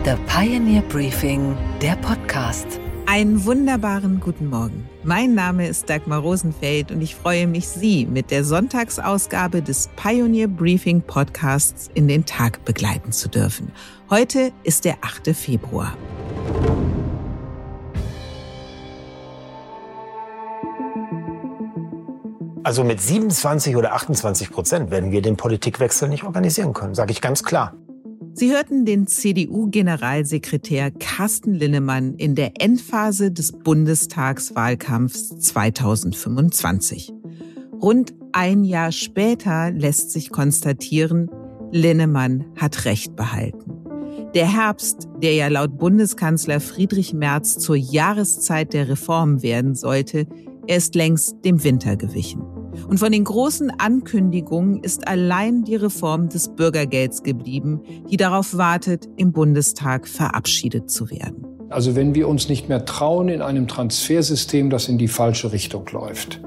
The Pioneer Briefing, der Podcast. Einen wunderbaren guten Morgen. Mein Name ist Dagmar Rosenfeld und ich freue mich, Sie mit der Sonntagsausgabe des Pioneer Briefing Podcasts in den Tag begleiten zu dürfen. Heute ist der 8. Februar. Also mit 27 oder 28% werden wir den Politikwechsel nicht organisieren können, sage ich ganz klar. Sie hörten den CDU-Generalsekretär Carsten Linnemann in der Endphase des Bundestagswahlkampfs 2025. Rund ein Jahr später lässt sich konstatieren, Linnemann hat Recht behalten. Der Herbst, der ja laut Bundeskanzler Friedrich Merz zur Jahreszeit der Reform werden sollte, er ist längst dem Winter gewichen. Und von den großen Ankündigungen ist allein die Reform des Bürgergelds geblieben, die darauf wartet, im Bundestag verabschiedet zu werden. Also wenn wir uns nicht mehr trauen in einem Transfersystem, das in die falsche Richtung läuft,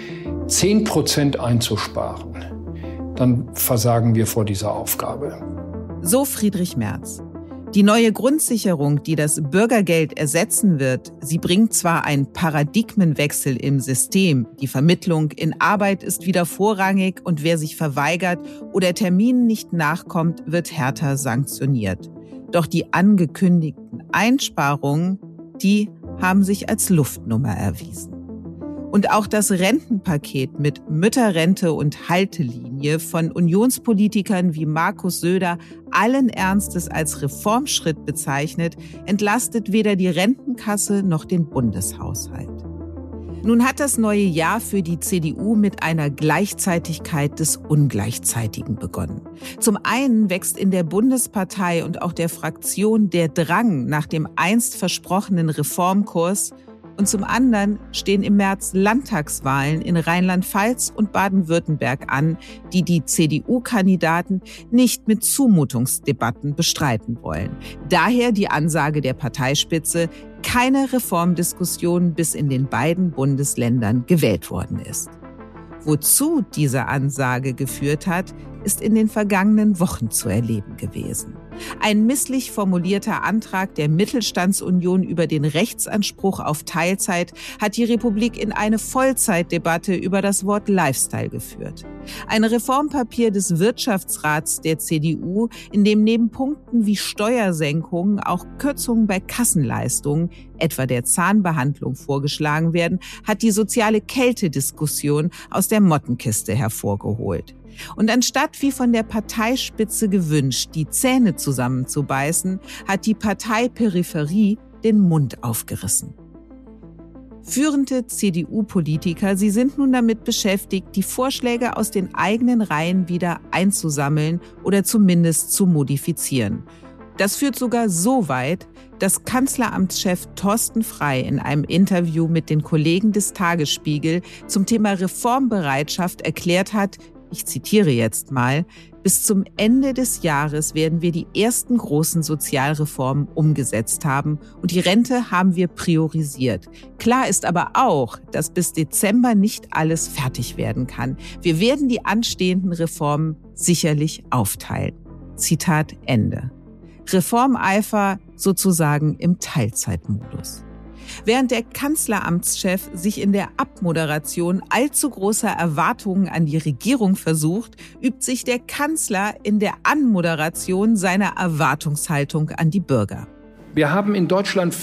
10% einzusparen, dann versagen wir vor dieser Aufgabe. So Friedrich Merz. Die neue Grundsicherung, die das Bürgergeld ersetzen wird, sie bringt zwar einen Paradigmenwechsel im System. Die Vermittlung in Arbeit ist wieder vorrangig und wer sich verweigert oder Terminen nicht nachkommt, wird härter sanktioniert. Doch die angekündigten Einsparungen, die haben sich als Luftnummer erwiesen. Und auch das Rentenpaket mit Mütterrente und Haltelinie von Unionspolitikern wie Markus Söder allen Ernstes als Reformschritt bezeichnet, entlastet weder die Rentenkasse noch den Bundeshaushalt. Nun hat das neue Jahr für die CDU mit einer Gleichzeitigkeit des Ungleichzeitigen begonnen. Zum einen wächst in der Bundespartei und auch der Fraktion der Drang nach dem einst versprochenen Reformkurs. Und zum anderen stehen im März Landtagswahlen in Rheinland-Pfalz und Baden-Württemberg an, die die CDU-Kandidaten nicht mit Zumutungsdebatten bestreiten wollen. Daher die Ansage der Parteispitze, keine Reformdiskussion bis in den beiden Bundesländern gewählt worden ist. Wozu diese Ansage geführt hat, ist in den vergangenen Wochen zu erleben gewesen. Ein misslich formulierter Antrag der Mittelstandsunion über den Rechtsanspruch auf Teilzeit hat die Republik in eine Vollzeitdebatte über das Wort Lifestyle geführt. Ein Reformpapier des Wirtschaftsrats der CDU, in dem neben Punkten wie Steuersenkungen auch Kürzungen bei Kassenleistungen, etwa der Zahnbehandlung, vorgeschlagen werden, hat die soziale Kältediskussion aus der Mottenkiste hervorgeholt. Und anstatt wie von der Parteispitze gewünscht, die Zähne zusammenzubeißen, hat die Parteiperipherie den Mund aufgerissen. Führende CDU-Politiker, sie sind nun damit beschäftigt, die Vorschläge aus den eigenen Reihen wieder einzusammeln oder zumindest zu modifizieren. Das führt sogar so weit, dass Kanzleramtschef Thorsten Frey in einem Interview mit den Kollegen des Tagesspiegel zum Thema Reformbereitschaft erklärt hat, ich zitiere jetzt mal, bis zum Ende des Jahres werden wir die ersten großen Sozialreformen umgesetzt haben und die Rente haben wir priorisiert. Klar ist aber auch, dass bis Dezember nicht alles fertig werden kann. Wir werden die anstehenden Reformen sicherlich aufteilen. Zitat Ende. Reformeifer sozusagen im Teilzeitmodus. Während der Kanzleramtschef sich in der Abmoderation allzu großer Erwartungen an die Regierung versucht, übt sich der Kanzler in der Anmoderation seiner Erwartungshaltung an die Bürger. Wir haben in Deutschland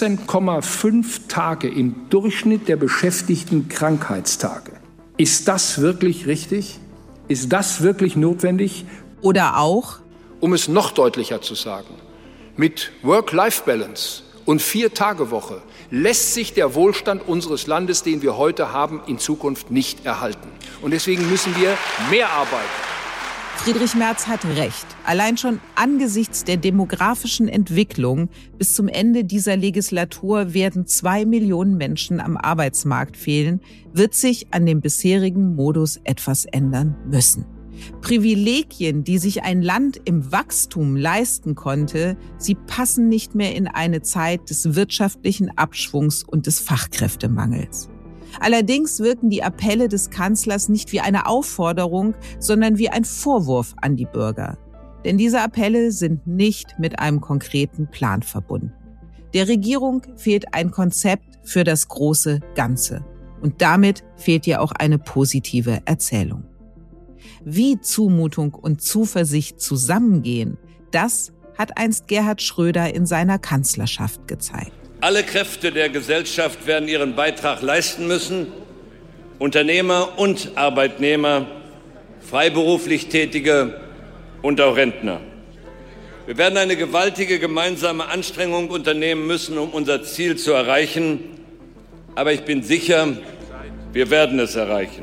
14,5 Tage im Durchschnitt der Beschäftigten Krankheitstage. Ist das wirklich richtig? Ist das wirklich notwendig? Oder auch, um es noch deutlicher zu sagen, mit Work-Life-Balance und 4-Tage-Woche lässt sich der Wohlstand unseres Landes, den wir heute haben, in Zukunft nicht erhalten. Und deswegen müssen wir mehr arbeiten. Friedrich Merz hat recht. Allein schon angesichts der demografischen Entwicklung bis zum Ende dieser Legislatur werden 2 Millionen Menschen am Arbeitsmarkt fehlen, wird sich an dem bisherigen Modus etwas ändern müssen. Privilegien, die sich ein Land im Wachstum leisten konnte, sie passen nicht mehr in eine Zeit des wirtschaftlichen Abschwungs und des Fachkräftemangels. Allerdings wirken die Appelle des Kanzlers nicht wie eine Aufforderung, sondern wie ein Vorwurf an die Bürger. Denn diese Appelle sind nicht mit einem konkreten Plan verbunden. Der Regierung fehlt ein Konzept für das große Ganze. Und damit fehlt ihr auch eine positive Erzählung. Wie Zumutung und Zuversicht zusammengehen, das hat einst Gerhard Schröder in seiner Kanzlerschaft gezeigt. Alle Kräfte der Gesellschaft werden ihren Beitrag leisten müssen. Unternehmer und Arbeitnehmer, freiberuflich Tätige und auch Rentner. Wir werden eine gewaltige gemeinsame Anstrengung unternehmen müssen, um unser Ziel zu erreichen. Aber ich bin sicher, wir werden es erreichen.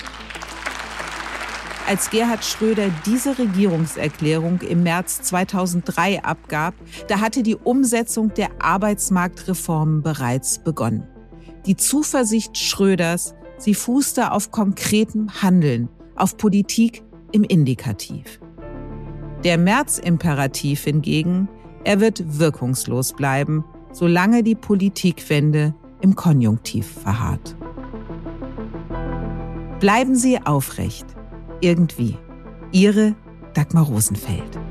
Als Gerhard Schröder diese Regierungserklärung im März 2003 abgab, da hatte die Umsetzung der Arbeitsmarktreformen bereits begonnen. Die Zuversicht Schröders, sie fußte auf konkretem Handeln, auf Politik im Indikativ. Der März-Imperativ hingegen, er wird wirkungslos bleiben, solange die Politikwende im Konjunktiv verharrt. Bleiben Sie aufrecht. Irgendwie. Ihre Dagmar Rosenfeld.